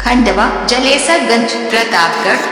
Khandwa Jalesarganj Pratapgarh.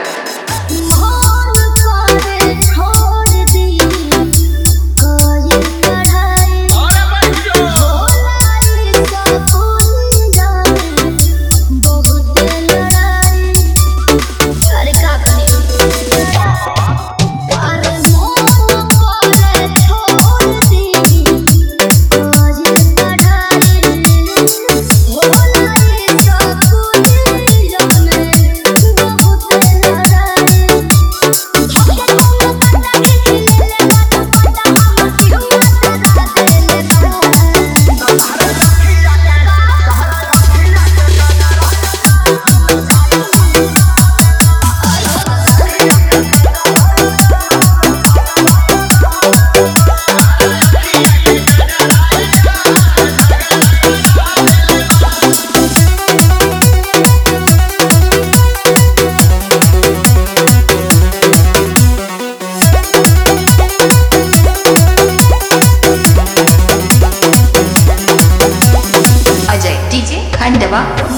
Khandwa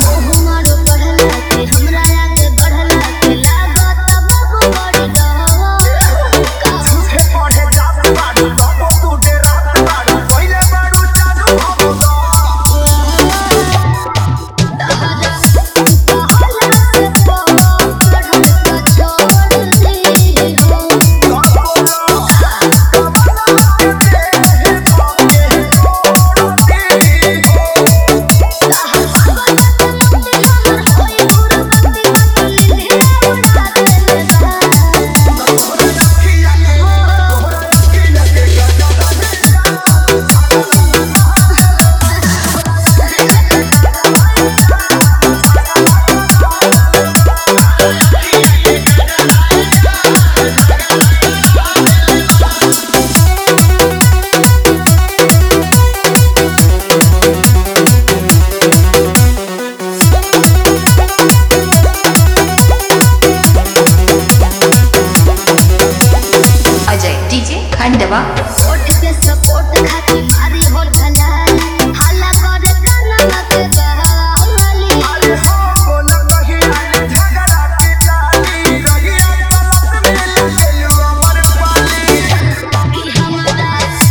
Khandwa vote के support खातिर मारी हो ढलाई हल्ला करे काना के बहाली अरे हो बोला कहीं आए झगड़ा के डाली रही गलत में लगेलू अमर पाली कि हमरा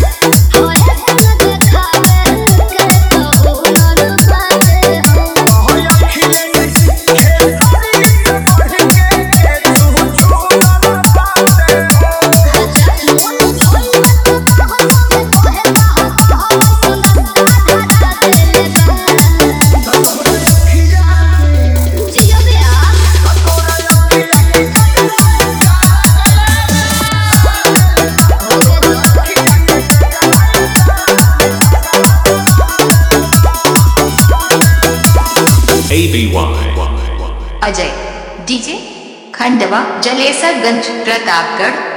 होए सन देखावे के तो हुनर बाटे हो अखिले खेल सारी से बढ़ के तू झूठा बाटे अजय डीजे खंडवा जलेसरगंज प्रतापगढ़।